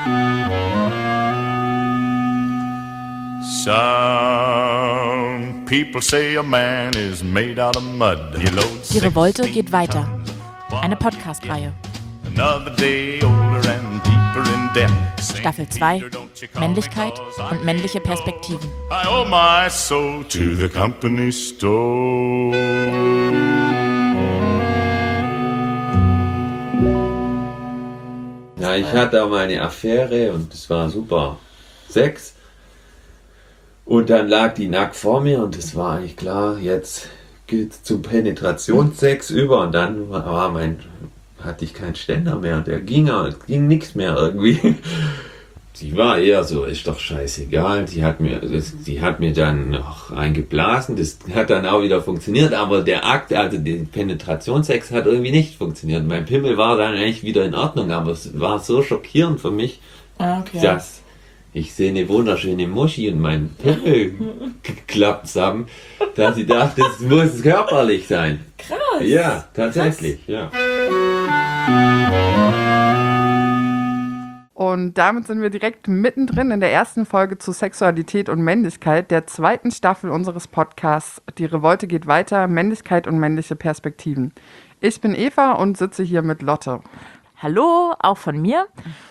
Some people say a man is made out of mud. Die Revolte geht weiter. Eine Podcast-Reihe. Staffel 2. Männlichkeit und männliche Perspektiven. I owe my soul to the company store. Ja, ich hatte auch mal eine Affäre und es war super. Sex. Und dann lag die nackt vor mir und es war eigentlich klar, jetzt geht's zum Penetrationssex über und dann hatte ich keinen Ständer mehr und der ging nichts mehr irgendwie. Sie war eher so, ist doch scheißegal, die hat mir dann noch eingeblasen, das hat dann auch wieder funktioniert, aber der Akt, also der Penetrationssex hat irgendwie nicht funktioniert. Mein Pimmel war dann eigentlich wieder in Ordnung, aber es war so schockierend für mich, dass ich sehe eine wunderschöne Muschi und mein Pimmel klappt zusammen, dass ich dachte, es muss körperlich sein. Krass! Ja, tatsächlich, ja. Und damit sind wir direkt mittendrin in der ersten Folge zu Sexualität und Männlichkeit, der zweiten Staffel unseres Podcasts Die Revolte geht weiter, Männlichkeit und männliche Perspektiven. Ich bin Eva und sitze hier mit Lotte. Hallo, auch von mir.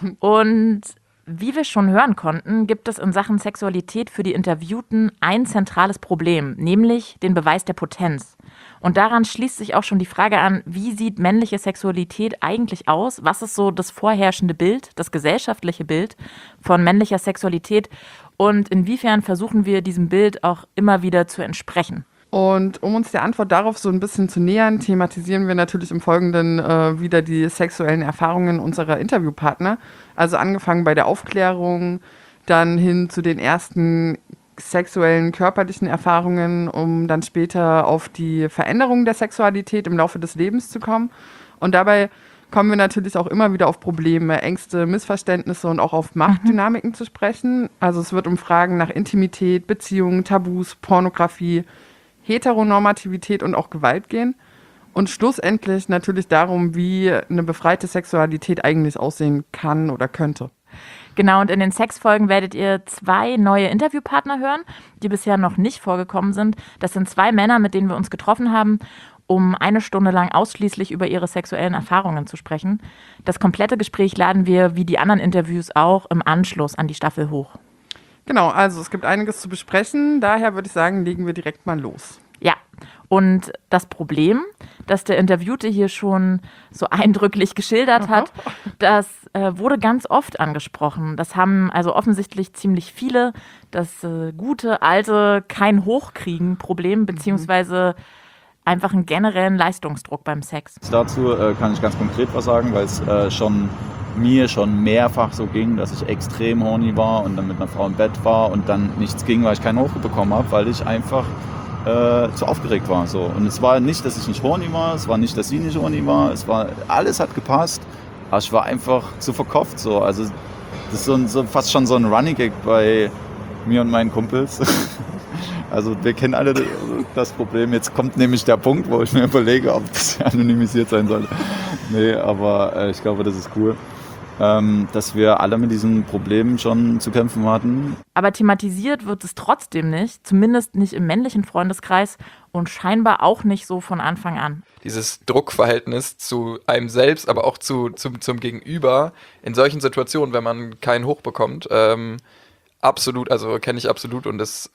Und wie wir schon hören konnten, gibt es in Sachen Sexualität für die Interviewten ein zentrales Problem, nämlich den Beweis der Potenz. Und daran schließt sich auch schon die Frage an, wie sieht männliche Sexualität eigentlich aus? Was ist so das vorherrschende Bild, das gesellschaftliche Bild von männlicher Sexualität? Und inwiefern versuchen wir diesem Bild auch immer wieder zu entsprechen? Und um uns der Antwort darauf so ein bisschen zu nähern, thematisieren wir natürlich im Folgenden wieder die sexuellen Erfahrungen unserer Interviewpartner. Also angefangen bei der Aufklärung, dann hin zu den ersten sexuellen, körperlichen Erfahrungen, um dann später auf die Veränderung der Sexualität im Laufe des Lebens zu kommen. Und dabei kommen wir natürlich auch immer wieder auf Probleme, Ängste, Missverständnisse und auch auf Machtdynamiken zu sprechen. Also es wird um Fragen nach Intimität, Beziehungen, Tabus, Pornografie, Heteronormativität und auch Gewalt gehen. Und schlussendlich natürlich darum, wie eine befreite Sexualität eigentlich aussehen kann oder könnte. Genau, und in den Sexfolgen werdet ihr 2 neue Interviewpartner hören, die bisher noch nicht vorgekommen sind. Das sind 2 Männer, mit denen wir uns getroffen haben, um 1 Stunde lang ausschließlich über ihre sexuellen Erfahrungen zu sprechen. Das komplette Gespräch laden wir, wie die anderen Interviews auch, im Anschluss an die Staffel hoch. Genau, also es gibt einiges zu besprechen. Daher würde ich sagen, legen wir direkt mal los. Ja, und das Problem, das der Interviewte hier schon so eindrücklich geschildert hat, das wurde ganz oft angesprochen. Das haben also offensichtlich ziemlich viele, das gute, alte Kein-Hochkriegen-Problem, beziehungsweise einfach einen generellen Leistungsdruck beim Sex. Dazu kann ich ganz konkret was sagen, weil es mir schon mehrfach so ging, dass ich extrem horny war und dann mit einer Frau im Bett war und dann nichts ging, weil ich keinen Hoch bekommen habe, weil ich einfach zu aufgeregt war. So. Und es war nicht, dass ich nicht horny war, es war nicht, dass sie nicht horny war, alles hat gepasst, aber ich war einfach zu verkopft. So. Also das ist fast schon so ein Running Gag bei mir und meinen Kumpels. Also wir kennen alle das Problem. Jetzt kommt nämlich der Punkt, wo ich mir überlege, ob das anonymisiert sein sollte. Nee, aber ich glaube, das ist cool, dass wir alle mit diesen Problemen schon zu kämpfen hatten. Aber thematisiert wird es trotzdem nicht, zumindest nicht im männlichen Freundeskreis und scheinbar auch nicht so von Anfang an. Dieses Druckverhältnis zu einem selbst, aber auch zum Gegenüber in solchen Situationen, wenn man keinen Hoch bekommt, absolut, also kenne ich absolut und das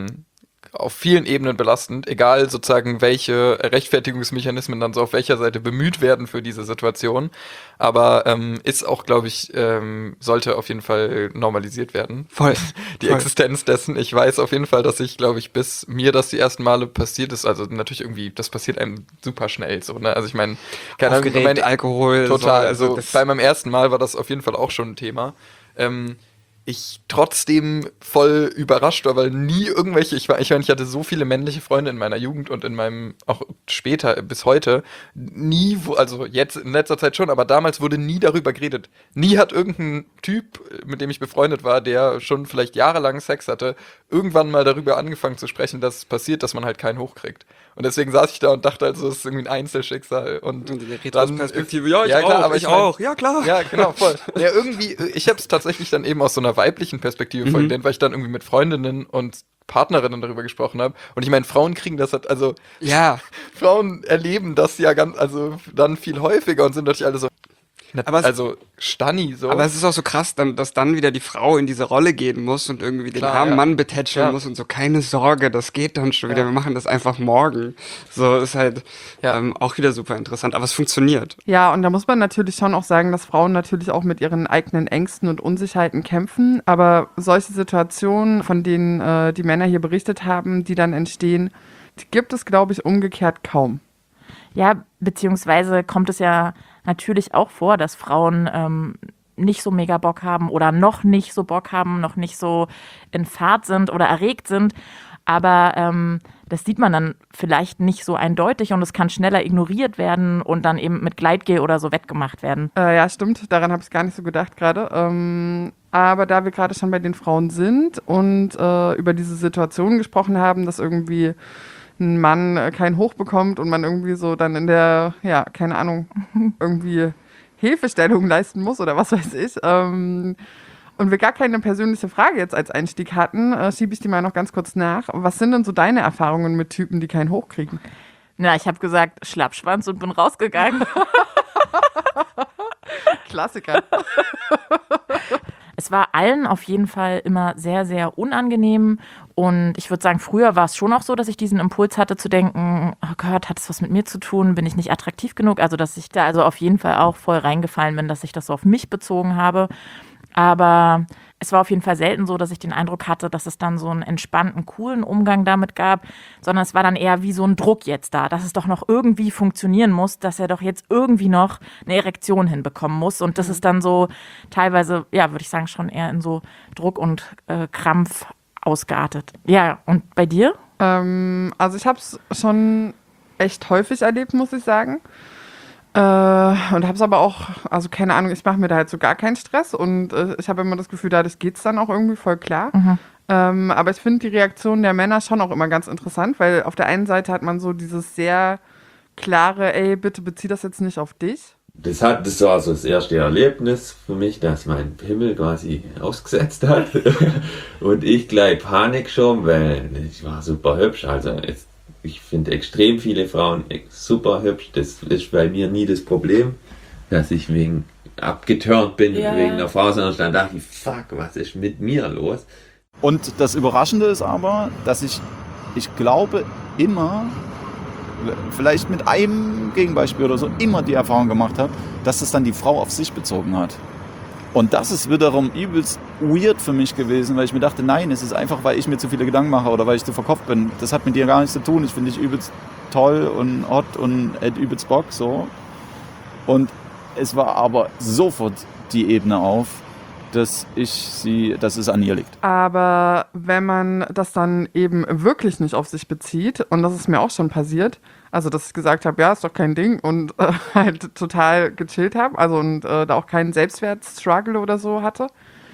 auf vielen Ebenen belastend, egal sozusagen welche Rechtfertigungsmechanismen dann so auf welcher Seite bemüht werden für diese Situation, aber ist auch, glaube ich, sollte auf jeden Fall normalisiert werden. Voll. Die Existenz dessen. Ich weiß auf jeden Fall, dass ich, glaube ich, bis mir das die ersten Male passiert ist, also natürlich irgendwie, das passiert einem super schnell so, ne? Also ich meine, keine Ahnung, Alkohol. Total, so, also bei meinem ersten Mal war das auf jeden Fall auch schon ein Thema. ich trotzdem voll überrascht war, weil nie irgendwelche, ich hatte so viele männliche Freunde in meiner Jugend und in meinem, auch später bis heute, also jetzt in letzter Zeit schon, aber damals wurde nie darüber geredet. Nie hat irgendein Typ, mit dem ich befreundet war, der schon vielleicht jahrelang Sex hatte, irgendwann mal darüber angefangen zu sprechen, dass es passiert, dass man halt keinen hochkriegt. Und deswegen saß ich da und dachte also, das ist irgendwie ein Einzelschicksal. Und in der Retrospektive, ich klar, auch, ja klar. Ja, genau, voll. Ja, irgendwie, ich habe es tatsächlich dann eben aus so einer weiblichen Perspektive voll gelernt, weil ich dann irgendwie mit Freundinnen und Partnerinnen darüber gesprochen habe. Und ich meine, Frauen kriegen das halt, also Frauen erleben das ja dann viel häufiger und sind natürlich alle so, Stani so. Aber es ist auch so krass, dass dann wieder die Frau in diese Rolle gehen muss und irgendwie den armen Mann betätscheln muss und so, keine Sorge, das geht dann schon wieder, wir machen das einfach morgen. So, ist halt auch wieder super interessant, aber es funktioniert. Ja, und da muss man natürlich schon auch sagen, dass Frauen natürlich auch mit ihren eigenen Ängsten und Unsicherheiten kämpfen, aber solche Situationen, von denen die Männer hier berichtet haben, die dann entstehen, die gibt es, glaube ich, umgekehrt kaum. Ja, beziehungsweise kommt es ja natürlich auch vor, dass Frauen nicht so mega Bock haben oder noch nicht so Bock haben, noch nicht so in Fahrt sind oder erregt sind. Aber das sieht man dann vielleicht nicht so eindeutig und es kann schneller ignoriert werden und dann eben mit Gleitgel oder so wettgemacht werden. Ja, stimmt. Daran habe ich gar nicht so gedacht gerade. Aber da wir gerade schon bei den Frauen sind und über diese Situation gesprochen haben, dass irgendwie ein Mann keinen Hoch bekommt und man irgendwie so dann in der, keine Ahnung, irgendwie Hilfestellung leisten muss oder was weiß ich. Und wir gar keine persönliche Frage jetzt als Einstieg hatten, schiebe ich die mal noch ganz kurz nach. Was sind denn so deine Erfahrungen mit Typen, die keinen Hoch kriegen? Na, ich habe gesagt, Schlappschwanz und bin rausgegangen. Klassiker. Es war allen auf jeden Fall immer sehr, sehr unangenehm und ich würde sagen, früher war es schon auch so, dass ich diesen Impuls hatte zu denken, oh Gott, hat es was mit mir zu tun, bin ich nicht attraktiv genug? Also, dass ich da also auf jeden Fall auch voll reingefallen bin, dass ich das so auf mich bezogen habe. Aber es war auf jeden Fall selten so, dass ich den Eindruck hatte, dass es dann so einen entspannten, coolen Umgang damit gab, sondern es war dann eher wie so ein Druck jetzt da, dass es doch noch irgendwie funktionieren muss, dass er doch jetzt irgendwie noch eine Erektion hinbekommen muss. Und das ist dann so teilweise, würde ich sagen, schon eher in so Druck und Krampf ausgeartet. Ja, und bei dir? Also ich habe es schon echt häufig erlebt, muss ich sagen. Und habe es aber auch, also keine Ahnung, ich mache mir da halt so gar keinen Stress und ich habe immer das Gefühl, dadurch geht es dann auch irgendwie voll klar. Aber ich finde die Reaktion der Männer schon auch immer ganz interessant, weil auf der einen Seite hat man so dieses sehr klare, ey, bitte bezieh das jetzt nicht auf dich. Das war so das erste Erlebnis für mich, dass mein Pimmel quasi ausgesetzt hat und ich gleich Panik schon, weil ich war super hübsch, also ich finde extrem viele Frauen super hübsch. Das ist bei mir nie das Problem, dass ich abgeturnt bin wegen der Frau, sondern dann dachte ich, fuck, was ist mit mir los? Und das Überraschende ist aber, dass ich glaube immer, vielleicht mit einem Gegenbeispiel oder so, immer die Erfahrung gemacht habe, dass es dann die Frau auf sich bezogen hat. Und das ist wiederum übelst weird für mich gewesen, weil ich mir dachte, nein, es ist einfach, weil ich mir zu viele Gedanken mache oder weil ich zu verkopft bin. Das hat mit dir gar nichts zu tun. Ich finde dich übelst toll und hot und hätte übelst Bock, so. Und es war aber sofort die Ebene auf, dass es an ihr liegt. Aber wenn man das dann eben wirklich nicht auf sich bezieht, und das ist mir auch schon passiert, also dass ich gesagt habe, ja, ist doch kein Ding und halt total gechillt habe, also und da auch keinen Selbstwertstruggle oder so hatte,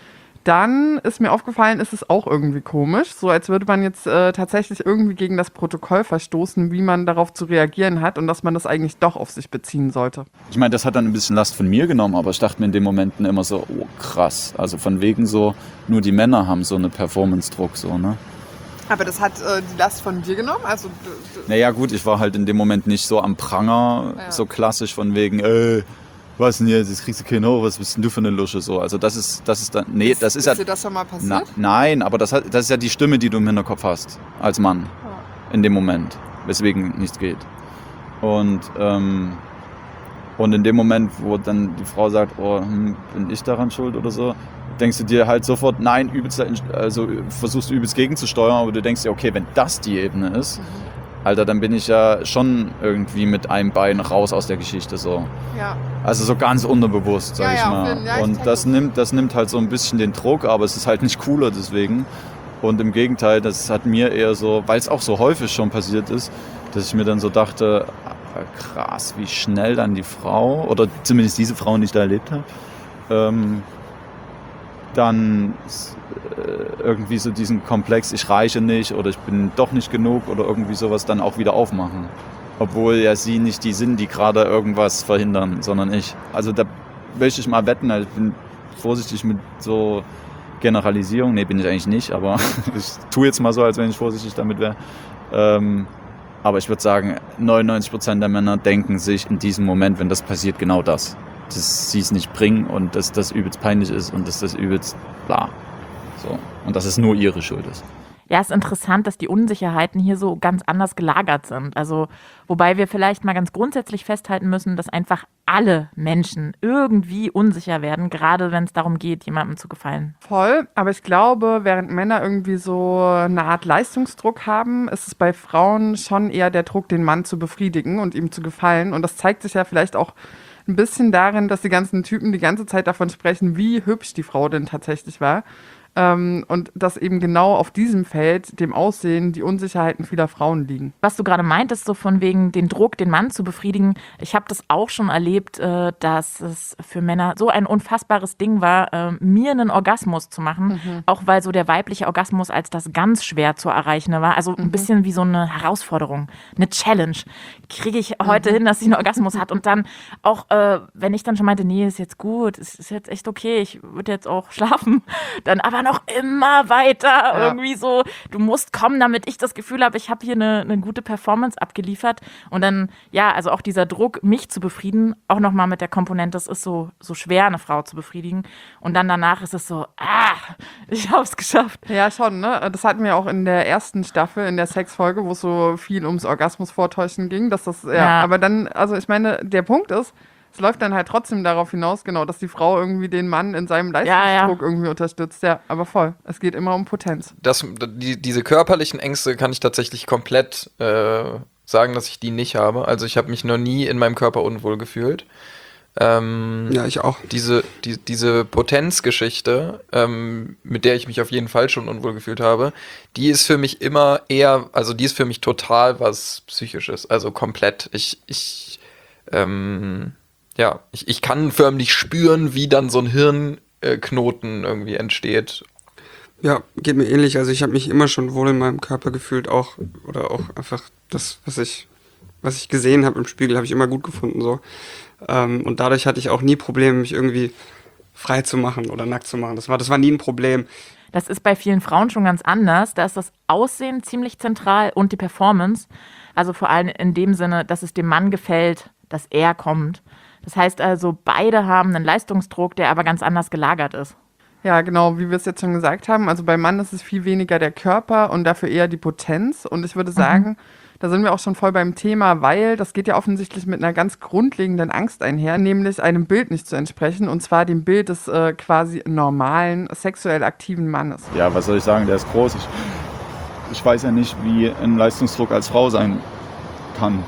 dann ist mir aufgefallen, ist es auch irgendwie komisch, so als würde man jetzt tatsächlich irgendwie gegen das Protokoll verstoßen, wie man darauf zu reagieren hat und dass man das eigentlich doch auf sich beziehen sollte. Ich meine, das hat dann ein bisschen Last von mir genommen, aber ich dachte mir in den Momenten immer so, oh krass, also von wegen so, nur die Männer haben so eine Performance-Druck, so, ne? Aber das hat die Last von dir genommen? Also, naja gut, ich war halt in dem Moment nicht so am Pranger, so klassisch von wegen, was denn jetzt kriegst du keinen hoch, was bist denn du für eine Lusche, so. Also das ist dann, nee, das ist ja... Ist dir das schon mal passiert? Nein, aber das ist ja die Stimme, die du im Hinterkopf hast, als Mann, in dem Moment, weswegen nichts geht. Und in dem Moment, wo dann die Frau sagt, oh, bin ich daran schuld oder so, denkst du dir halt sofort, nein, versuchst du übelst gegenzusteuern, aber du denkst dir, okay, wenn das die Ebene ist, Alter, dann bin ich ja schon irgendwie mit einem Bein raus aus der Geschichte so. Ja. Also so ganz unterbewusst, sag ich mal. Ja, und das nimmt halt so ein bisschen den Druck, aber es ist halt nicht cooler deswegen. Und im Gegenteil, das hat mir eher so, weil es auch so häufig schon passiert ist, dass ich mir dann so dachte, krass, wie schnell dann die Frau, oder zumindest diese Frauen, die ich da erlebt habe, dann irgendwie so diesen Komplex, ich reiche nicht oder ich bin doch nicht genug oder irgendwie sowas dann auch wieder aufmachen. Obwohl ja sie nicht die sind, die gerade irgendwas verhindern, sondern ich. Also da möchte ich mal wetten, also ich bin vorsichtig mit so Generalisierung. Nee, bin ich eigentlich nicht, aber ich tue jetzt mal so, als wenn ich vorsichtig damit wäre. Aber ich würde sagen, 99% der Männer denken sich in diesem Moment, wenn das passiert, genau das. Dass sie es nicht bringen und dass das übelst peinlich ist und dass das übelst bla. So. Und dass es nur ihre Schuld ist. Ja, es ist interessant, dass die Unsicherheiten hier so ganz anders gelagert sind. Also, wobei wir vielleicht mal ganz grundsätzlich festhalten müssen, dass einfach alle Menschen irgendwie unsicher werden, gerade wenn es darum geht, jemandem zu gefallen. Voll, aber ich glaube, während Männer irgendwie so eine Art Leistungsdruck haben, ist es bei Frauen schon eher der Druck, den Mann zu befriedigen und ihm zu gefallen. Und das zeigt sich ja vielleicht auch ein bisschen darin, dass die ganzen Typen die ganze Zeit davon sprechen, wie hübsch die Frau denn tatsächlich war. Und dass eben genau auf diesem Feld, dem Aussehen, die Unsicherheiten vieler Frauen liegen. Was du gerade meintest, so von wegen den Druck, den Mann zu befriedigen, ich habe das auch schon erlebt, dass es für Männer so ein unfassbares Ding war, mir einen Orgasmus zu machen, auch weil so der weibliche Orgasmus als das ganz schwer zu erreichende war. Also ein bisschen wie so eine Herausforderung, eine Challenge. Kriege ich heute hin, dass sie einen Orgasmus hat? Und dann auch, wenn ich dann schon meinte, nee, ist jetzt gut, ist jetzt echt okay, ich würde jetzt auch schlafen, dann aber noch immer weiter irgendwie so, du musst kommen, damit ich das Gefühl habe, ich habe hier eine gute Performance abgeliefert und dann, ja, also auch dieser Druck, mich zu befrieden, auch nochmal mit der Komponente, es ist so schwer, eine Frau zu befriedigen und dann danach ist es so, ich habe es geschafft. Ja, schon, ne? Das hatten wir auch in der ersten Staffel, in der Sexfolge, wo es so viel ums Orgasmusvortäuschen ging, dass das, aber dann, also ich meine, der Punkt ist, es läuft dann halt trotzdem darauf hinaus, genau, dass die Frau irgendwie den Mann in seinem Leistungsdruck irgendwie unterstützt. Ja, aber voll. Es geht immer um Potenz. Diese körperlichen Ängste kann ich tatsächlich komplett sagen, dass ich die nicht habe. Also ich habe mich noch nie in meinem Körper unwohl gefühlt. Ja, ich auch. Diese Potenzgeschichte, mit der ich mich auf jeden Fall schon unwohl gefühlt habe, die ist für mich immer eher, also die ist für mich total was Psychisches. Also komplett. Ich kann förmlich spüren, wie dann so ein Hirnknoten irgendwie entsteht. Ja, geht mir ähnlich. Also ich habe mich immer schon wohl in meinem Körper gefühlt, auch einfach das, was ich gesehen habe im Spiegel, habe ich immer gut gefunden so. Und dadurch hatte ich auch nie Probleme, mich irgendwie frei zu machen oder nackt zu machen. Das war nie ein Problem. Das ist bei vielen Frauen schon ganz anders. Da ist das Aussehen ziemlich zentral und die Performance. Also vor allem in dem Sinne, dass es dem Mann gefällt, dass er kommt. Das heißt also, beide haben einen Leistungsdruck, der aber ganz anders gelagert ist. Ja, genau, wie wir es jetzt schon gesagt haben. Also beim Mann ist es viel weniger der Körper und dafür eher die Potenz. Und ich würde sagen, da sind wir auch schon voll beim Thema, weil das geht ja offensichtlich mit einer ganz grundlegenden Angst einher, nämlich einem Bild nicht zu entsprechen. Und zwar dem Bild des quasi normalen, sexuell aktiven Mannes. Ja, was soll ich sagen, der ist groß. Ich weiß ja nicht, wie ein Leistungsdruck als Frau sein kann.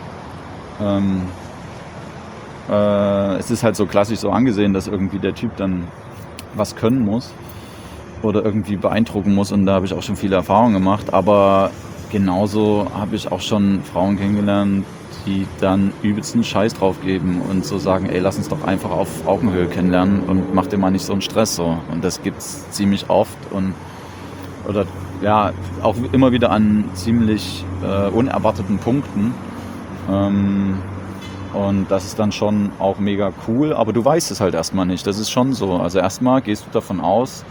Es ist halt so klassisch so angesehen, dass irgendwie der Typ dann was können muss oder irgendwie beeindrucken muss und da habe ich auch schon viele Erfahrungen gemacht, aber genauso habe ich auch schon Frauen kennengelernt, die dann übelsten Scheiß drauf geben und so sagen, ey, lass uns doch einfach auf Augenhöhe kennenlernen und mach dir mal nicht so einen Stress so. Und das gibt's ziemlich oft oder ja, auch immer wieder an ziemlich unerwarteten Punkten. Und das ist dann schon auch mega cool, aber du weißt es halt erstmal nicht. Das ist schon so. Also erstmal gehst du davon aus,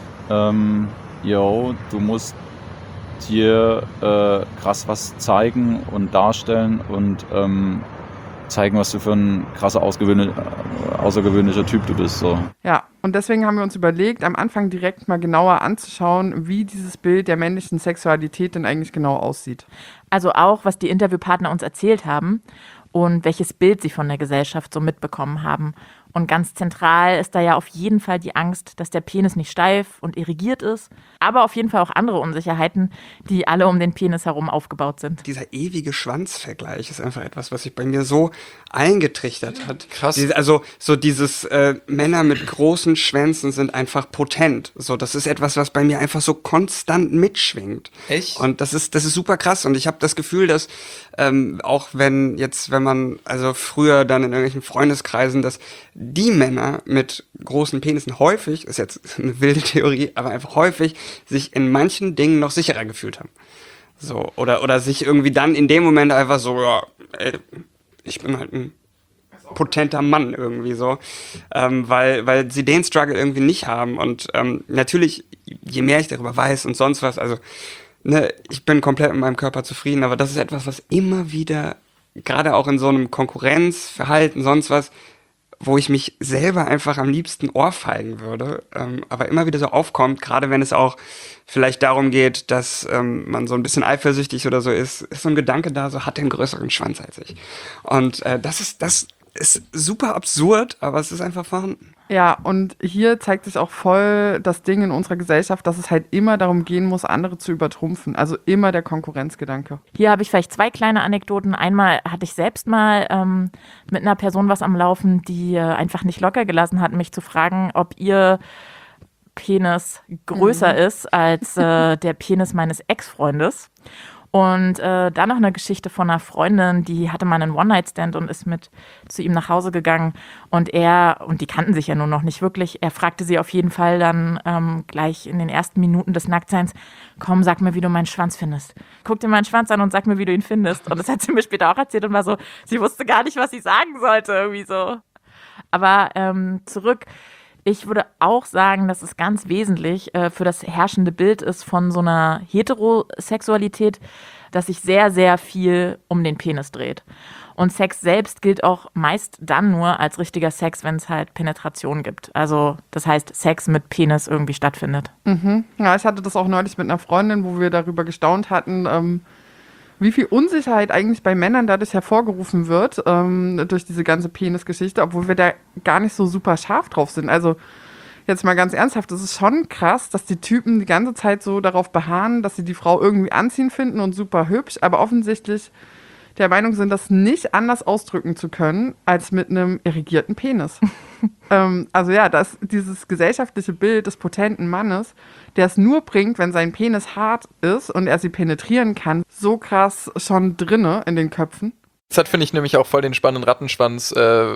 du musst dir krass was zeigen und darstellen und zeigen, was du für ein krasser, außergewöhnlicher Typ du bist. So. Ja, und deswegen haben wir uns überlegt, am Anfang direkt mal genauer anzuschauen, wie dieses Bild der männlichen Sexualität denn eigentlich genau aussieht. Also auch, was die Interviewpartner uns erzählt haben und welches Bild sie von der Gesellschaft so mitbekommen haben. Und ganz zentral ist da ja auf jeden Fall die Angst, dass der Penis nicht steif und irrigiert ist, aber auf jeden Fall auch andere Unsicherheiten, die alle um den Penis herum aufgebaut sind. Dieser ewige Schwanzvergleich ist einfach etwas, was sich bei mir so eingetrichtert hat. Krass. Also so dieses Männer mit großen Schwänzen sind einfach potent. So, das ist etwas, was bei mir einfach so konstant mitschwingt. Echt? Und das ist super krass. Und ich habe das Gefühl, dass auch wenn man also früher dann in irgendwelchen Freundeskreisen, dass die Männer mit großen Penissen häufig, ist jetzt eine wilde Theorie, aber einfach häufig sich in manchen Dingen noch sicherer gefühlt haben. So, oder sich irgendwie dann in dem Moment einfach so, ja, ey, ich bin halt ein potenter Mann irgendwie so, weil sie den Struggle irgendwie nicht haben. Und natürlich, je mehr ich darüber weiß und sonst was, also ne, ich bin komplett mit meinem Körper zufrieden, aber das ist etwas, was immer wieder, gerade auch in so einem Konkurrenzverhalten, sonst was, wo ich mich selber einfach am liebsten ohrfeigen würde, aber immer wieder so aufkommt, gerade wenn es auch vielleicht darum geht, dass man so ein bisschen eifersüchtig oder so ist so ein Gedanke da, so hat der einen größeren Schwanz als ich. Und das ist super absurd, aber es ist einfach vorhanden. Ja, und hier zeigt sich auch voll das Ding in unserer Gesellschaft, dass es halt immer darum gehen muss, andere zu übertrumpfen. Also immer der Konkurrenzgedanke. Hier habe ich vielleicht 2 kleine Anekdoten. Einmal hatte ich selbst mal mit einer Person was am Laufen, die einfach nicht locker gelassen hat, mich zu fragen, ob ihr Penis größer ist als der Penis meines Ex-Freundes. Und dann noch eine Geschichte von einer Freundin, die hatte mal einen One-Night-Stand und ist mit zu ihm nach Hause gegangen. Und die kannten sich ja nun noch nicht wirklich, er fragte sie auf jeden Fall dann gleich in den ersten Minuten des Nacktseins, komm, sag mir, wie du meinen Schwanz findest. Guck dir meinen Schwanz an und sag mir, wie du ihn findest. Und das hat sie mir später auch erzählt und war so, sie wusste gar nicht, was sie sagen sollte, irgendwie so. Aber zurück. Ich würde auch sagen, dass es ganz wesentlich für das herrschende Bild ist von so einer Heterosexualität, dass sich sehr, sehr viel um den Penis dreht. Und Sex selbst gilt auch meist dann nur als richtiger Sex, wenn es halt Penetration gibt. Also das heißt, Sex mit Penis irgendwie stattfindet. Mhm. Ja, ich hatte das auch neulich mit einer Freundin, wo wir darüber gestaunt hatten, wie viel Unsicherheit eigentlich bei Männern dadurch hervorgerufen wird, durch diese ganze Penisgeschichte, obwohl wir da gar nicht so super scharf drauf sind. Also jetzt mal ganz ernsthaft, es ist schon krass, dass die Typen die ganze Zeit so darauf beharren, dass sie die Frau irgendwie anziehend finden und super hübsch, aber offensichtlich der Meinung sind, das nicht anders ausdrücken zu können, als mit einem irrigierten Penis. Also ja, dieses gesellschaftliche Bild des potenten Mannes, der es nur bringt, wenn sein Penis hart ist und er sie penetrieren kann, so krass schon drinne in den Köpfen. Das hat, finde ich, nämlich auch voll den spannenden Rattenschwanz,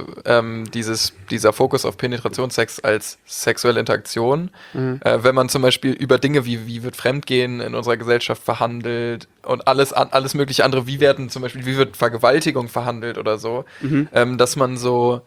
dieser Fokus auf Penetrationssex als sexuelle Interaktion. Wenn man zum Beispiel über Dinge wie wird Fremdgehen in unserer Gesellschaft verhandelt und alles mögliche andere, wie wird Vergewaltigung verhandelt oder so, dass man so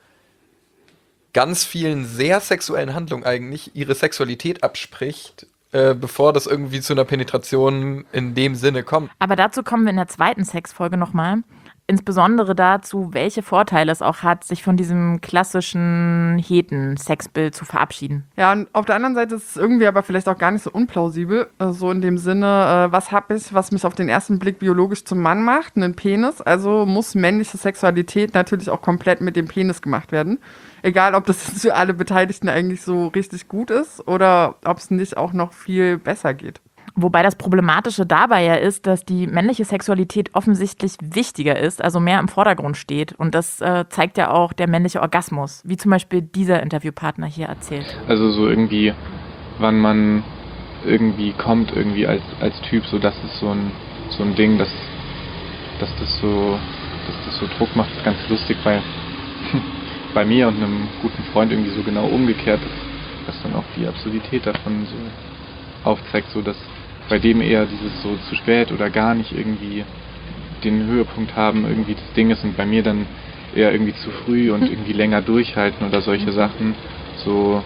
ganz vielen sehr sexuellen Handlungen eigentlich ihre Sexualität abspricht, bevor das irgendwie zu einer Penetration in dem Sinne kommt. Aber dazu kommen wir in der zweiten Sexfolge nochmal. Insbesondere dazu, welche Vorteile es auch hat, sich von diesem klassischen Heten-Sexbild zu verabschieden. Ja, und auf der anderen Seite ist es irgendwie aber vielleicht auch gar nicht so unplausibel. So in dem Sinne, was habe ich, was mich auf den ersten Blick biologisch zum Mann macht? Einen Penis. Also muss männliche Sexualität natürlich auch komplett mit dem Penis gemacht werden. Egal, ob das für alle Beteiligten eigentlich so richtig gut ist oder ob es nicht auch noch viel besser geht. Wobei das Problematische dabei ja ist, dass die männliche Sexualität offensichtlich wichtiger ist, also mehr im Vordergrund steht. Und das zeigt ja auch der männliche Orgasmus, wie zum Beispiel dieser Interviewpartner hier erzählt. Also so irgendwie, wann man irgendwie kommt, irgendwie als Typ, so das ist so ein Ding, dass das so Druck macht, ist ganz lustig, weil bei mir und einem guten Freund irgendwie so genau umgekehrt ist, dass dann auch die Absurdität davon so aufzeigt, so dass bei dem eher dieses so zu spät oder gar nicht irgendwie den Höhepunkt haben, irgendwie das Ding ist, und bei mir dann eher irgendwie zu früh und irgendwie länger durchhalten oder solche Sachen, so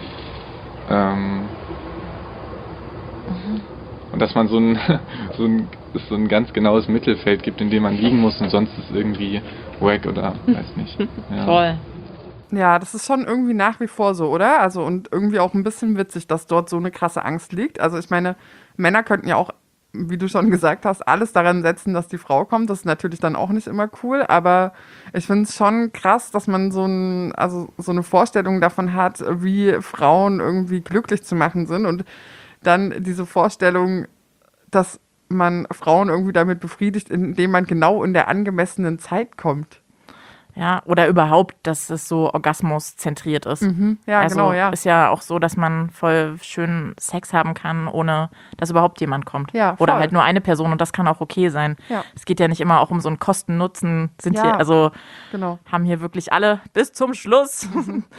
und dass man so ein ganz genaues Mittelfeld gibt, in dem man liegen muss und sonst ist irgendwie wack oder weiß nicht. Ja. Voll. Ja, das ist schon irgendwie nach wie vor so, oder? Also und irgendwie auch ein bisschen witzig, dass dort so eine krasse Angst liegt. Also ich meine, Männer könnten ja auch wie du schon gesagt hast, alles daran setzen, dass die Frau kommt. Das ist natürlich dann auch nicht immer cool, aber ich finde es schon krass, dass man so eine Vorstellung davon hat, wie Frauen irgendwie glücklich zu machen sind und dann diese Vorstellung, dass man Frauen irgendwie damit befriedigt, indem man genau in der angemessenen Zeit kommt. Ja, oder überhaupt, dass es so orgasmuszentriert ist. Ja, also genau, ja. Ist ja auch so, dass man voll schön Sex haben kann, ohne dass überhaupt jemand kommt. Ja, voll. Oder halt nur eine Person und das kann auch okay sein. Ja. Es geht ja nicht immer auch um so einen Kosten-Nutzen. Genau. Haben hier wirklich alle bis zum Schluss.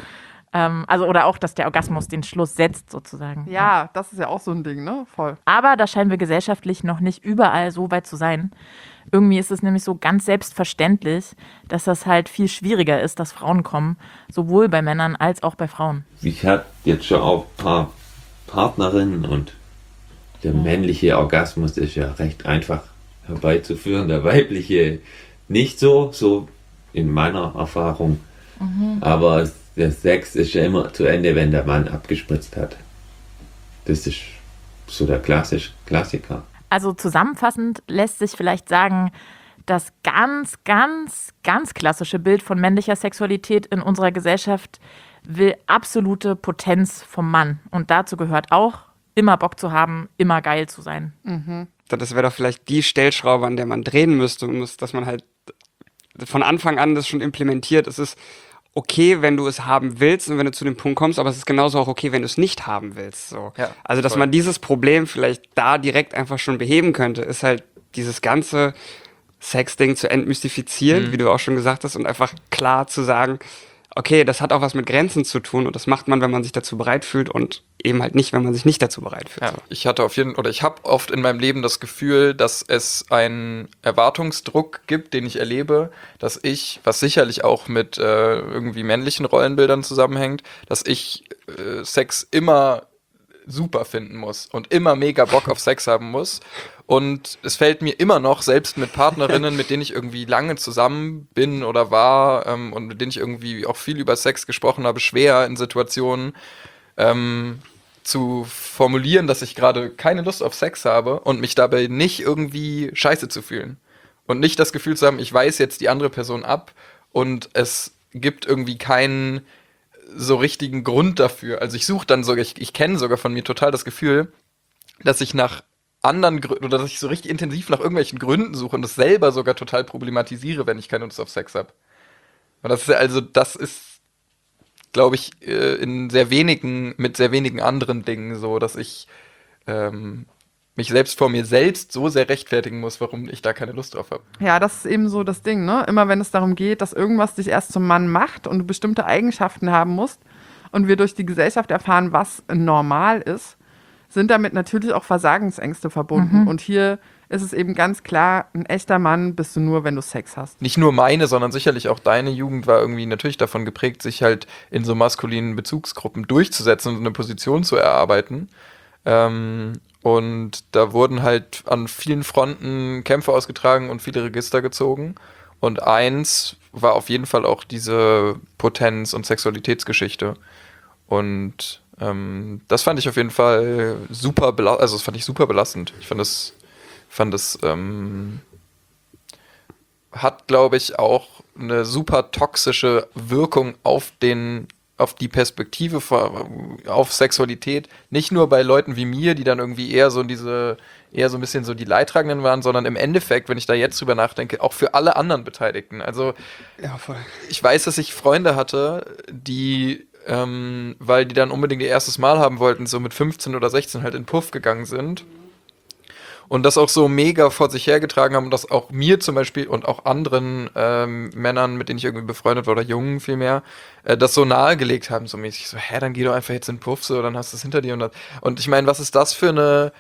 Oder auch, dass der Orgasmus den Schluss setzt, sozusagen. Ja, das ist ja auch so ein Ding, ne? Voll. Aber da scheinen wir gesellschaftlich noch nicht überall so weit zu sein. Irgendwie ist es nämlich so ganz selbstverständlich, dass das halt viel schwieriger ist, dass Frauen kommen, sowohl bei Männern als auch bei Frauen. Ich hatte jetzt schon auch ein paar Partnerinnen und der männliche Orgasmus ist ja recht einfach herbeizuführen, der weibliche nicht so in meiner Erfahrung. Aber der Sex ist ja immer zu Ende, wenn der Mann abgespritzt hat. Das ist so der Klassiker. Also zusammenfassend lässt sich vielleicht sagen, das ganz, ganz, ganz klassische Bild von männlicher Sexualität in unserer Gesellschaft will absolute Potenz vom Mann. Und dazu gehört auch, immer Bock zu haben, immer geil zu sein. Das wäre doch vielleicht die Stellschraube, an der man drehen müsste, dass man halt von Anfang an das schon implementiert. Es ist okay, wenn du es haben willst und wenn du zu dem Punkt kommst, aber es ist genauso auch okay, wenn du es nicht haben willst. So. Ja, also, dass voll. man dieses Problem vielleicht da direkt einfach schon beheben könnte, ist halt dieses ganze Sex-Ding zu entmystifizieren, wie du auch schon gesagt hast, und einfach klar zu sagen, okay, das hat auch was mit Grenzen zu tun und das macht man, wenn man sich dazu bereit fühlt und eben halt nicht, wenn man sich nicht dazu bereit fühlt. Ja, ich habe oft in meinem Leben das Gefühl, dass es einen Erwartungsdruck gibt, den ich erlebe, dass ich, was sicherlich auch mit irgendwie männlichen Rollenbildern zusammenhängt, dass ich Sex immer super finden muss und immer mega Bock auf Sex haben muss. Und es fällt mir immer noch, selbst mit Partnerinnen, mit denen ich irgendwie lange zusammen bin oder war und mit denen ich irgendwie auch viel über Sex gesprochen habe, schwer in Situationen zu formulieren, dass ich gerade keine Lust auf Sex habe und mich dabei nicht irgendwie scheiße zu fühlen. Und nicht das Gefühl zu haben, ich weiß jetzt die andere Person ab und es gibt irgendwie keinen so richtigen Grund dafür. Also ich suche dann sogar, ich kenne sogar von mir total das Gefühl, dass ich nach anderen Gründen oder dass ich so richtig intensiv nach irgendwelchen Gründen suche und das selber sogar total problematisiere, wenn ich keine Lust auf Sex habe. Und das ist, glaube ich, mit sehr wenigen anderen Dingen so, dass ich mich selbst vor mir selbst so sehr rechtfertigen muss, warum ich da keine Lust drauf habe. Ja, das ist eben so das Ding, ne? Immer wenn es darum geht, dass irgendwas dich erst zum Mann macht und du bestimmte Eigenschaften haben musst und wir durch die Gesellschaft erfahren, was normal ist, sind damit natürlich auch Versagensängste verbunden. Und hier ist es eben ganz klar, ein echter Mann bist du nur, wenn du Sex hast. Nicht nur meine, sondern sicherlich auch deine Jugend war irgendwie natürlich davon geprägt, sich halt in so maskulinen Bezugsgruppen durchzusetzen und eine Position zu erarbeiten. Und da wurden halt an vielen Fronten Kämpfe ausgetragen und viele Register gezogen. Und eins war auf jeden Fall auch diese Potenz- und Sexualitätsgeschichte. Und das fand ich auf jeden Fall super belastend. Ich fand das hat, glaube ich, auch eine super toxische Wirkung auf die Perspektive auf Sexualität. Nicht nur bei Leuten wie mir, die dann irgendwie eher so ein bisschen so die Leidtragenden waren, sondern im Endeffekt, wenn ich da jetzt drüber nachdenke, auch für alle anderen Beteiligten. Also Ja, voll. ich weiß, dass ich Freunde hatte, die weil die dann unbedingt ihr erstes Mal haben wollten, so mit 15 oder 16 halt in Puff gegangen sind und das auch so mega vor sich hergetragen haben und das auch mir zum Beispiel und auch anderen Männern, mit denen ich irgendwie befreundet war oder Jungen vielmehr, das so nahegelegt haben, so mäßig so, dann geh doch einfach jetzt in den Puff, so, dann hast du es hinter dir und ich meine, was ist das für eine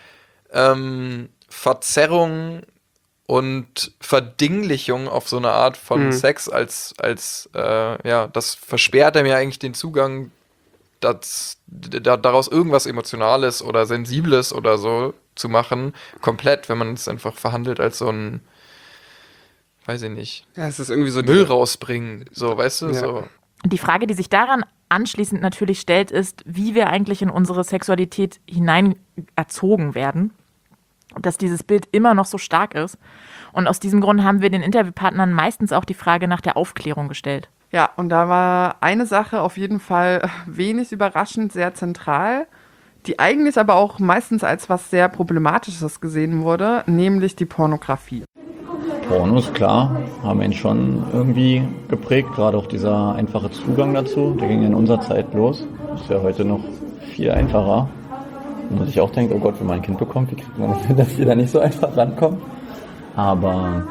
Verzerrung und Verdinglichung auf so eine Art von Sex das versperrt einem ja eigentlich den Zugang, daraus irgendwas Emotionales oder Sensibles oder so zu machen, komplett, wenn man es einfach verhandelt als so ein, weiß ich nicht, Ja, es ist irgendwie so Müll rausbringen, so, weißt du, Ja. so. Die Frage, die sich daran anschließend natürlich stellt, ist, wie wir eigentlich in unsere Sexualität hinein erzogen werden. dass dieses Bild immer noch so stark ist. Und aus diesem Grund haben wir den Interviewpartnern meistens auch die Frage nach der Aufklärung gestellt. Ja, und da war eine Sache auf jeden Fall wenig überraschend, sehr zentral, die eigentlich aber auch meistens als was sehr Problematisches gesehen wurde, nämlich die Pornografie. Pornos, klar, haben ihn schon irgendwie geprägt, gerade auch dieser einfache Zugang dazu, der ging in unserer Zeit los. Das ist ja heute noch viel einfacher. Und man sich auch denkt, oh Gott, wenn man ein Kind bekommt, wie kriegt man das hin, dass die da nicht so einfach rankommen. Aber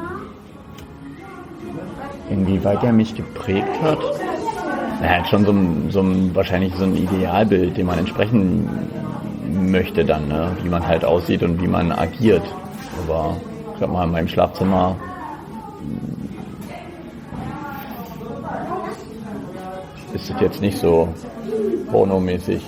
inwieweit er mich geprägt hat, naja, schon wahrscheinlich so ein Idealbild, dem man entsprechen möchte dann, ne? Wie man halt aussieht und wie man agiert. Aber ich sag mal, in meinem Schlafzimmer ist es jetzt nicht so pornomäßig.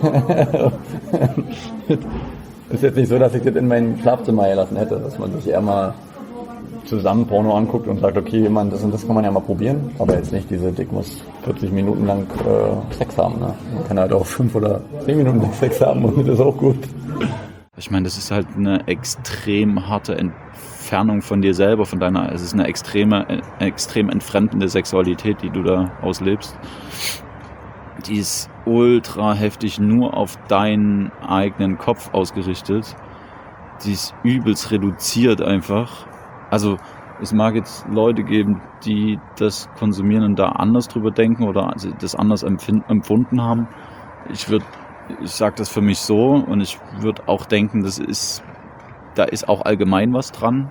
Ist jetzt nicht so, dass ich das in mein Schlafzimmer gelassen hätte, dass man sich eher mal zusammen Porno anguckt und sagt, okay, man, das und das kann man ja mal probieren, aber jetzt nicht diese Dick muss 40 Minuten lang Sex haben. Ne? Man kann halt auch 5 oder 10 Minuten lang Sex haben und das ist auch gut. Ich meine, das ist halt eine extrem harte Entfernung von dir selber, es ist eine extrem entfremdende Sexualität, die du da auslebst. Die ist ultra heftig nur auf deinen eigenen Kopf ausgerichtet. Die ist übelst reduziert einfach. Also es mag jetzt Leute geben, die das konsumieren und da anders drüber denken oder das anders empfunden haben. Ich sage das für mich so und ich würde auch denken, da ist auch allgemein was dran.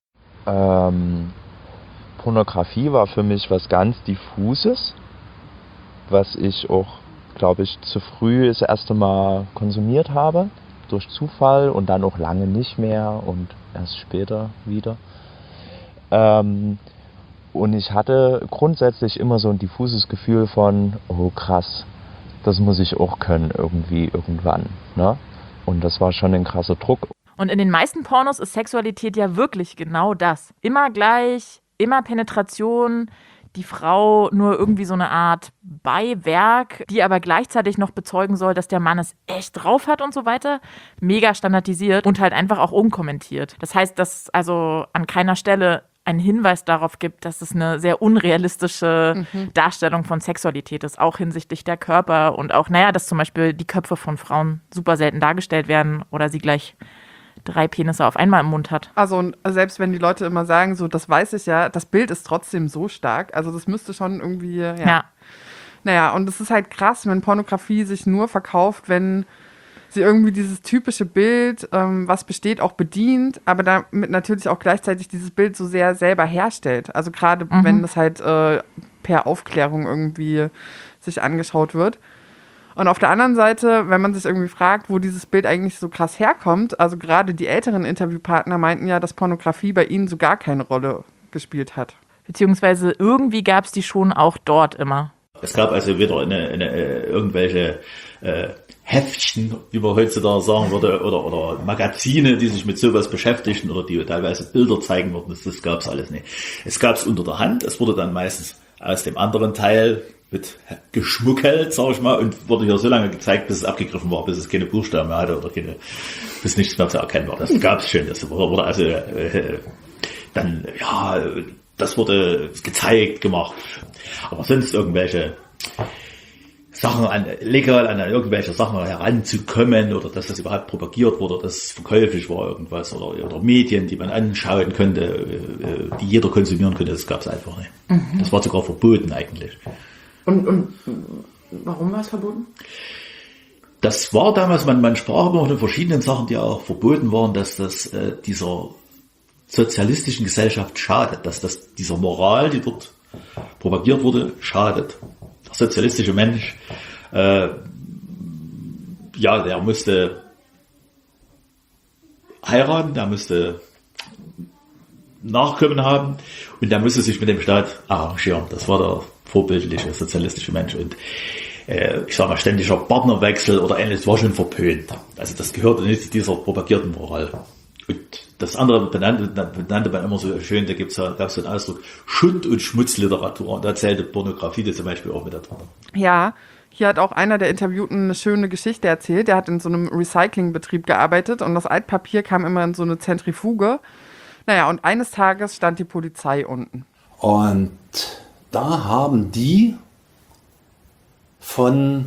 Pornografie war für mich was ganz Diffuses, was ich auch, glaube ich, zu früh das erste Mal konsumiert habe, durch Zufall und dann auch lange nicht mehr und erst später wieder. Und ich hatte grundsätzlich immer so ein diffuses Gefühl von, oh krass, das muss ich auch können irgendwann. Ne? Und das war schon ein krasser Druck. Und in den meisten Pornos ist Sexualität ja wirklich genau das. Immer gleich, immer Penetration, die Frau nur irgendwie so eine Art Beiwerk, die aber gleichzeitig noch bezeugen soll, dass der Mann es echt drauf hat und so weiter. Mega standardisiert und halt einfach auch unkommentiert. Das heißt, dass also an keiner Stelle einen Hinweis darauf gibt, dass es eine sehr unrealistische Darstellung von Sexualität ist, auch hinsichtlich der Körper und auch, dass zum Beispiel die Köpfe von Frauen super selten dargestellt werden oder sie gleich 3 Penisse auf einmal im Mund hat. Also selbst wenn die Leute immer sagen, so, das weiß ich ja, das Bild ist trotzdem so stark, also das müsste schon irgendwie, ja. Naja, und es ist halt krass, wenn Pornografie sich nur verkauft, wenn sie irgendwie dieses typische Bild, was besteht, auch bedient, aber damit natürlich auch gleichzeitig dieses Bild so sehr selber herstellt. Also gerade wenn das halt per Aufklärung irgendwie sich angeschaut wird. Und auf der anderen Seite, wenn man sich irgendwie fragt, wo dieses Bild eigentlich so krass herkommt, also gerade die älteren Interviewpartner meinten ja, dass Pornografie bei ihnen so gar keine Rolle gespielt hat. Beziehungsweise irgendwie gab es die schon auch dort immer. Es gab also wieder irgendwelche Heftchen, wie man heutzutage sagen würde, oder Magazine, die sich mit sowas beschäftigten oder die teilweise Bilder zeigen würden. Das gab es alles nicht. Es gab es unter der Hand. Es wurde dann meistens aus dem anderen Teil mit geschmuggelt, sag ich mal, und wurde hier so lange gezeigt, bis es abgegriffen war, bis es keine Buchstaben mehr hatte oder bis nichts mehr zu erkennen war. Das gab es schon. Das wurde also dann, ja, das wurde gezeigt, gemacht. Aber sonst irgendwelche Sachen legal an irgendwelche Sachen heranzukommen oder dass das überhaupt propagiert wurde, dass es verkäuflich war irgendwas oder Medien, die man anschauen könnte, die jeder konsumieren könnte, das gab es einfach nicht. Das war sogar verboten eigentlich. Und warum war es verboten? Das war damals, man sprach immer von verschiedenen Sachen, die auch verboten waren, dass das dieser sozialistischen Gesellschaft schadet, dass das dieser Moral, die dort propagiert wurde, schadet. Der sozialistische Mensch, der musste heiraten, der musste Nachkommen haben und der musste sich mit dem Staat arrangieren. Das war der vorbildliche sozialistische Mensch. Und ich sage mal, ständiger Partnerwechsel oder ähnliches war schon verpönt. Also das gehörte nicht zu dieser propagierten Moral. Und das andere benannte man immer so schön, da gab es so einen Ausdruck, Schund- und Schmutzliteratur. Und da zählte Pornografie zum Beispiel auch mit darunter. Ja, Hier hat auch einer der Interviewten eine schöne Geschichte erzählt. Der hat in so einem Recyclingbetrieb gearbeitet und das Altpapier kam immer in so eine Zentrifuge. Naja, und eines Tages stand die Polizei unten. Und da haben die von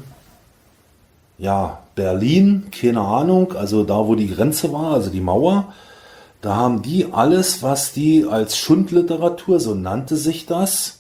Berlin, keine Ahnung, also da, wo die Grenze war, also die Mauer, da haben die alles, was die als Schundliteratur, so nannte sich das,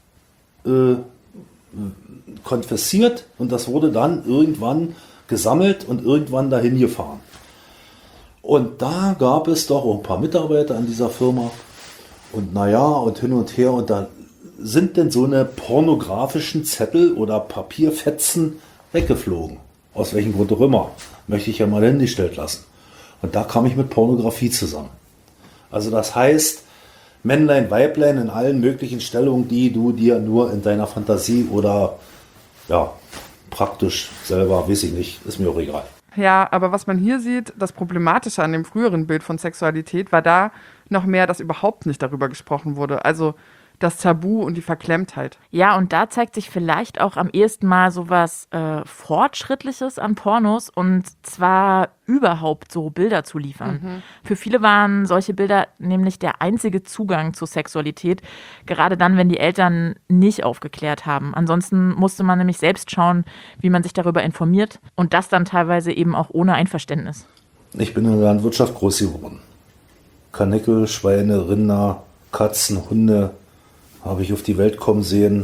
konfisziert, und das wurde dann irgendwann gesammelt und irgendwann dahin gefahren. Und da gab es doch auch ein paar Mitarbeiter an dieser Firma und und hin und her, und da sind denn so eine pornografischen Zettel oder Papierfetzen weggeflogen. Aus welchem Grund auch immer. Möchte ich ja mal hingestellt lassen. Und da kam ich mit Pornografie zusammen. Also das heißt, Männlein, Weiblein in allen möglichen Stellungen, die du dir nur in deiner Fantasie oder praktisch selber, weiß ich nicht, ist mir auch egal. Ja, aber was man hier sieht, das Problematische an dem früheren Bild von Sexualität war da noch mehr, dass überhaupt nicht darüber gesprochen wurde. Also das Tabu und die Verklemmtheit. Ja, und da zeigt sich vielleicht auch am ehesten mal sowas Fortschrittliches an Pornos, und zwar überhaupt so Bilder zu liefern. Für viele waren solche Bilder nämlich der einzige Zugang zur Sexualität, gerade dann, wenn die Eltern nicht aufgeklärt haben. Ansonsten musste man nämlich selbst schauen, wie man sich darüber informiert, und das dann teilweise eben auch ohne Einverständnis. Ich bin in der Landwirtschaft groß geworden. Karnickel, Schweine, Rinder, Katzen, Hunde habe ich auf die Welt kommen sehen.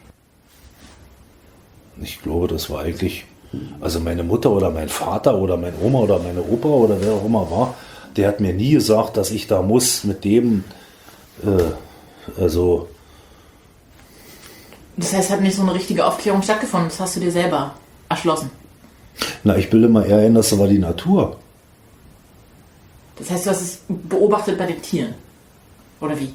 Ich glaube, das war eigentlich, also meine Mutter oder mein Vater oder meine Oma oder meine Opa oder wer auch immer war, der hat mir nie gesagt, dass ich da muss mit dem, Das heißt, hat nicht so eine richtige Aufklärung stattgefunden, das hast du dir selber erschlossen. Na, ich bilde mal eher ein, das war die Natur. Das heißt, du hast es beobachtet bei den Tieren, oder wie?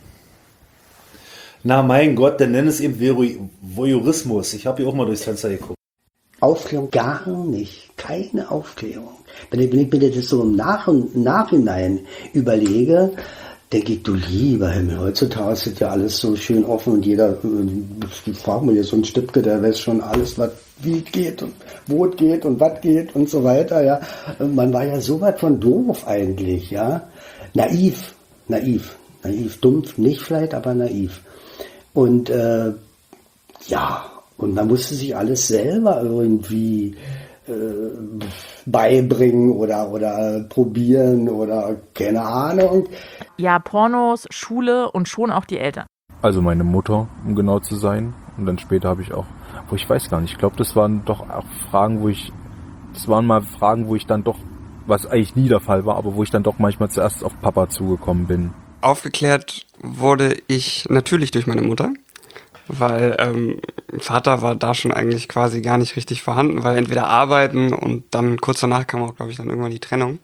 Na mein Gott, dann nenn es eben Voyeurismus. Ich habe hier auch mal durchs Fenster geguckt. Aufklärung gar nicht. Keine Aufklärung. Wenn ich mir das so im Nachhinein überlege, denke ich, du lieber Himmel, heutzutage ist das ja alles so schön offen und jeder, frag mal hier so ein Stübke, der weiß schon alles, was wie es geht und wo es geht und was geht und so weiter, ja. Man war ja so weit von doof eigentlich, ja. Naiv, dumpf nicht vielleicht, aber naiv. Und und man musste sich alles selber irgendwie beibringen oder probieren oder keine Ahnung. Ja, Pornos, Schule und schon auch die Eltern. Also meine Mutter, um genau zu sein. Und dann später habe ich auch, ich weiß gar nicht, ich glaube, das waren doch auch Fragen, wo ich dann doch, was eigentlich nie der Fall war, aber wo ich dann doch manchmal zuerst auf Papa zugekommen bin. Aufgeklärt wurde ich natürlich durch meine Mutter, weil Vater war da schon eigentlich quasi gar nicht richtig vorhanden, weil entweder arbeiten und dann kurz danach kam auch, glaube ich, dann irgendwann die Trennung.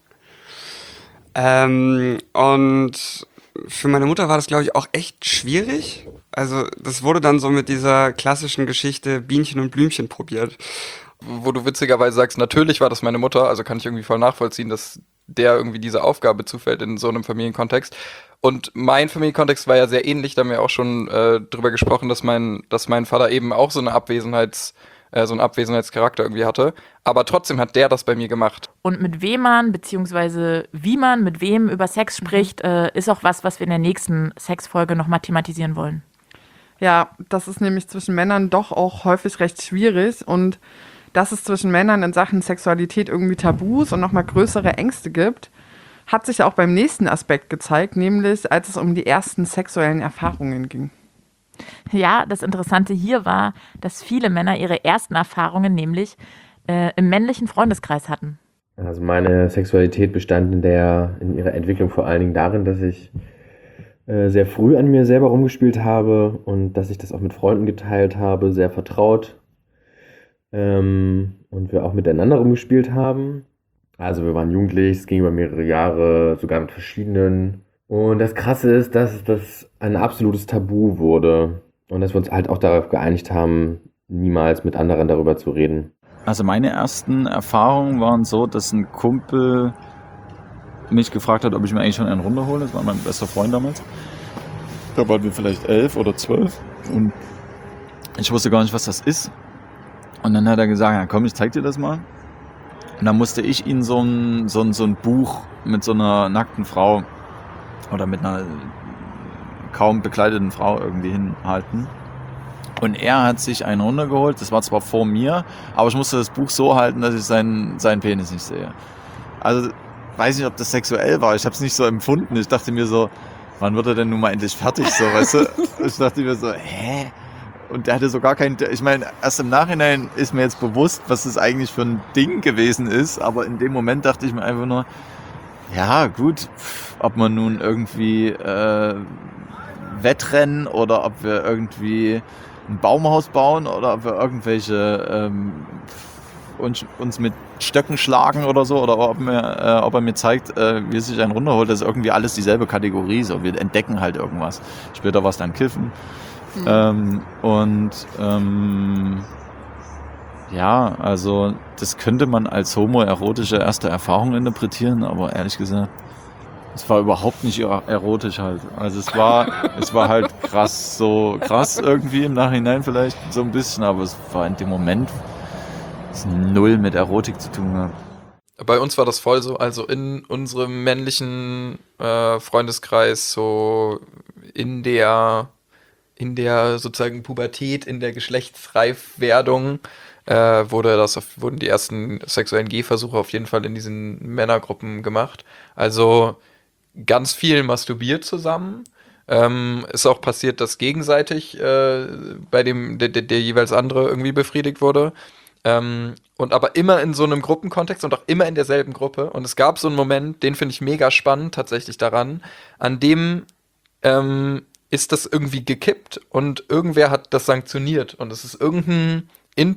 Und für meine Mutter war das, glaube ich, auch echt schwierig. Also das wurde dann so mit dieser klassischen Geschichte Bienchen und Blümchen probiert. Wo du witzigerweise sagst, natürlich war das meine Mutter, also kann ich irgendwie voll nachvollziehen, dass der irgendwie diese Aufgabe zufällt in so einem Familienkontext. Und mein Familienkontext war ja sehr ähnlich, da haben wir auch schon drüber gesprochen, dass mein Vater eben auch so einen Abwesenheitscharakter irgendwie hatte. Aber trotzdem hat der das bei mir gemacht. Und mit wem man, beziehungsweise wie man mit wem über Sex spricht, ist auch was wir in der nächsten Sexfolge nochmal thematisieren wollen. Ja, das ist nämlich zwischen Männern doch auch häufig recht schwierig, und dass es zwischen Männern in Sachen Sexualität irgendwie Tabus und nochmal größere Ängste gibt, hat sich auch beim nächsten Aspekt gezeigt, nämlich als es um die ersten sexuellen Erfahrungen ging. Ja, das Interessante hier war, dass viele Männer ihre ersten Erfahrungen nämlich im männlichen Freundeskreis hatten. Also meine Sexualität bestand in ihrer Entwicklung vor allen Dingen darin, dass ich sehr früh an mir selber rumgespielt habe und dass ich das auch mit Freunden geteilt habe, sehr vertraut. Und wir auch miteinander rumgespielt haben. Also wir waren jugendlich, es ging über mehrere Jahre, sogar mit verschiedenen. Und das Krasse ist, dass das ein absolutes Tabu wurde. Und dass wir uns halt auch darauf geeinigt haben, niemals mit anderen darüber zu reden. Also meine ersten Erfahrungen waren so, dass ein Kumpel mich gefragt hat, ob ich mir eigentlich schon einen runterhole. Das war mein bester Freund damals. Da waren wir vielleicht 11 oder 12. Und ich wusste gar nicht, was das ist. Und dann hat er gesagt, ja komm, ich zeig dir das mal. Und dann musste ich ihn so ein Buch mit so einer nackten Frau oder mit einer kaum bekleideten Frau irgendwie hinhalten. Und er hat sich einen runtergeholt, das war zwar vor mir, aber ich musste das Buch so halten, dass ich seinen Penis nicht sehe. Also weiß nicht, ob das sexuell war, ich habe es nicht so empfunden. Ich dachte mir so, wann wird er denn nun mal endlich fertig, so, weißt du? Ich dachte mir so, hä? Und der hatte so gar kein, ich meine, erst im Nachhinein ist mir jetzt bewusst, was das eigentlich für ein Ding gewesen ist, aber in dem Moment dachte ich mir einfach nur, ja gut, ob man nun irgendwie Wettrennen oder ob wir irgendwie ein Baumhaus bauen oder ob wir irgendwelche uns mit Stöcken schlagen oder so, oder ob er mir zeigt, wie er sich einen runterholt, das ist irgendwie alles dieselbe Kategorie, so, wir entdecken halt irgendwas. Später war es dann Kiffen. Ja, also das könnte man als homoerotische erste Erfahrung interpretieren, aber ehrlich gesagt, es war überhaupt nicht erotisch halt. Also es war halt krass irgendwie im Nachhinein vielleicht so ein bisschen, aber es war in dem Moment null mit Erotik zu tun gehabt. Bei uns war das voll so, also in unserem männlichen Freundeskreis, so in der sozusagen Pubertät, in der Geschlechtsreifwerdung, wurden die ersten sexuellen Gehversuche auf jeden Fall in diesen Männergruppen gemacht. Also ganz viel masturbiert zusammen. Ist auch passiert, dass gegenseitig bei dem der jeweils andere irgendwie befriedigt wurde. Und aber immer in so einem Gruppenkontext und auch immer in derselben Gruppe. Und es gab so einen Moment, den finde ich mega spannend tatsächlich daran, an dem ist das irgendwie gekippt und irgendwer hat das sanktioniert. Und es ist irgendein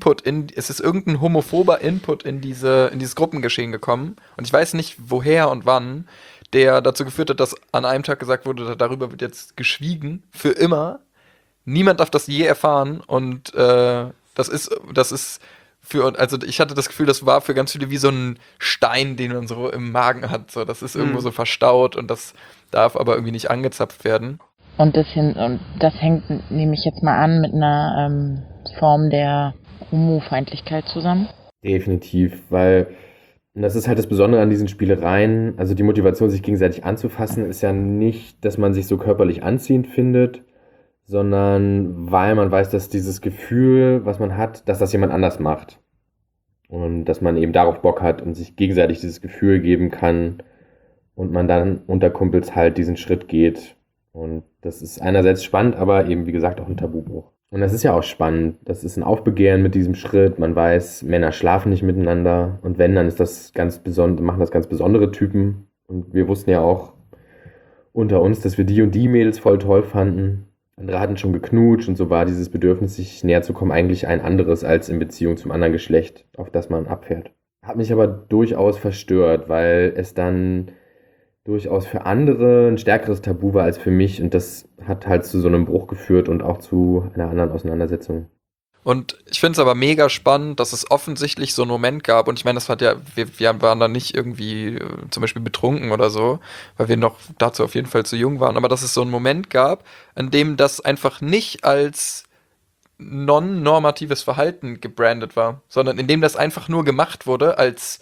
homophober Input in dieses Gruppengeschehen gekommen. Und ich weiß nicht, woher und wann, der dazu geführt hat, dass an einem Tag gesagt wurde, darüber wird jetzt geschwiegen, für immer. Niemand darf das je erfahren. Und das ist also ich hatte das Gefühl, das war für ganz viele wie so ein Stein, den man so im Magen hat. So, das ist irgendwo so verstaut und das darf aber irgendwie nicht angezapft werden. Und das hängt, nehme ich jetzt mal an, mit einer Form der Homofeindlichkeit zusammen? Definitiv, weil das ist halt das Besondere an diesen Spielereien. Also die Motivation, sich gegenseitig anzufassen, ist ja nicht, dass man sich so körperlich anziehend findet, sondern weil man weiß, dass dieses Gefühl, was man hat, dass das jemand anders macht. Und dass man eben darauf Bock hat und sich gegenseitig dieses Gefühl geben kann und man dann unter Kumpels halt diesen Schritt geht. Und das ist einerseits spannend, aber eben, wie gesagt, auch ein Tabubruch. Und das ist ja auch spannend. Das ist ein Aufbegehren mit diesem Schritt. Man weiß, Männer schlafen nicht miteinander. Und wenn, dann ist das machen das ganz besondere Typen. Und wir wussten ja auch unter uns, dass wir die und die Mädels voll toll fanden. Andere hatten schon geknutscht und so war dieses Bedürfnis, sich näher zu kommen, eigentlich ein anderes als in Beziehung zum anderen Geschlecht, auf das man abfährt. Hat mich aber durchaus verstört, weil es dann durchaus für andere ein stärkeres Tabu war als für mich und das hat halt zu so einem Bruch geführt und auch zu einer anderen Auseinandersetzung. Und ich finde es aber mega spannend, dass es offensichtlich so einen Moment gab und ich meine, das hat ja, wir waren da nicht irgendwie zum Beispiel betrunken oder so, weil wir noch dazu auf jeden Fall zu jung waren, aber dass es so einen Moment gab, an dem das einfach nicht als non-normatives Verhalten gebrandet war, sondern in dem das einfach nur gemacht wurde als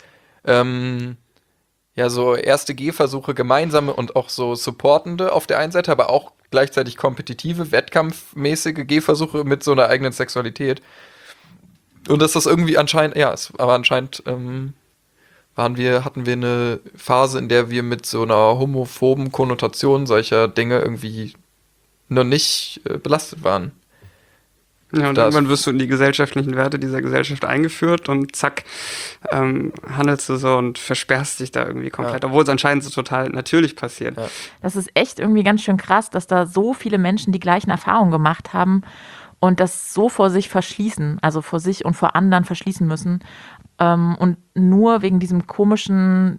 so erste Gehversuche, gemeinsame und auch so supportende auf der einen Seite, aber auch gleichzeitig kompetitive, wettkampfmäßige Gehversuche mit so einer eigenen Sexualität. Und dass das irgendwie anscheinend hatten wir eine Phase, in der wir mit so einer homophoben Konnotation solcher Dinge irgendwie noch nicht belastet waren. Ja, und irgendwann wirst du in die gesellschaftlichen Werte dieser Gesellschaft eingeführt und zack, handelst du so und versperrst dich da irgendwie komplett, obwohl es anscheinend so total natürlich passiert. Ja. Das ist echt irgendwie ganz schön krass, dass da so viele Menschen die gleichen Erfahrungen gemacht haben und das so vor sich verschließen, also vor sich und vor anderen verschließen müssen und nur wegen diesem komischen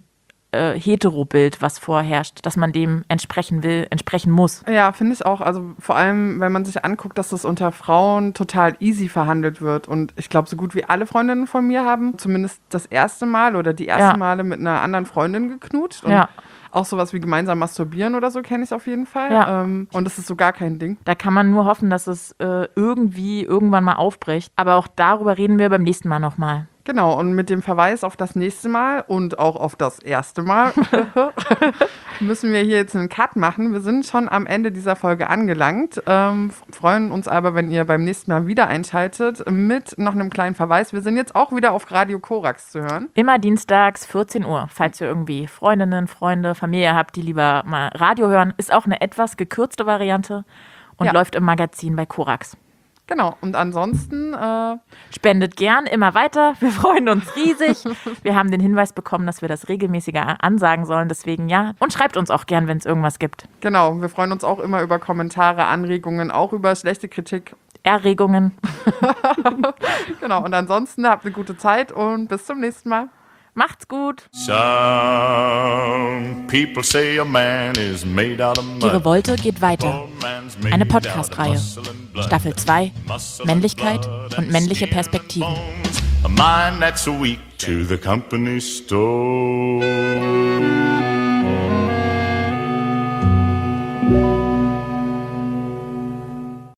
Hetero-Bild, was vorherrscht, dass man dem entsprechen will, entsprechen muss. Ja, finde ich auch. Also vor allem, wenn man sich anguckt, dass das unter Frauen total easy verhandelt wird. Und ich glaube, so gut wie alle Freundinnen von mir haben zumindest das erste Mal oder die ersten Male mit einer anderen Freundin geknutscht. Und auch sowas wie gemeinsam masturbieren oder so kenne ich auf jeden Fall. Ja. Und das ist so gar kein Ding. Da kann man nur hoffen, dass es irgendwann mal aufbricht. Aber auch darüber reden wir beim nächsten Mal nochmal. Genau, und mit dem Verweis auf das nächste Mal und auch auf das erste Mal müssen wir hier jetzt einen Cut machen. Wir sind schon am Ende dieser Folge angelangt, freuen uns aber, wenn ihr beim nächsten Mal wieder einschaltet mit noch einem kleinen Verweis. Wir sind jetzt auch wieder auf Radio Korax zu hören. Immer dienstags 14 Uhr, falls ihr irgendwie Freundinnen, Freunde, Familie habt, die lieber mal Radio hören. Ist auch eine etwas gekürzte Variante und läuft im Magazin bei Korax. Genau, und ansonsten spendet gern immer weiter. Wir freuen uns riesig. Wir haben den Hinweis bekommen, dass wir das regelmäßiger ansagen sollen. Deswegen ja. Und schreibt uns auch gern, wenn es irgendwas gibt. Genau, wir freuen uns auch immer über Kommentare, Anregungen, auch über schlechte Kritik. Erregungen. Genau, und ansonsten habt eine gute Zeit und bis zum nächsten Mal. Macht's gut. Some people say a man is made out of mud. Die Revolte geht weiter. Eine Podcast-Reihe. Staffel 2. Männlichkeit und männliche Perspektiven. A mind that's weak to the company store.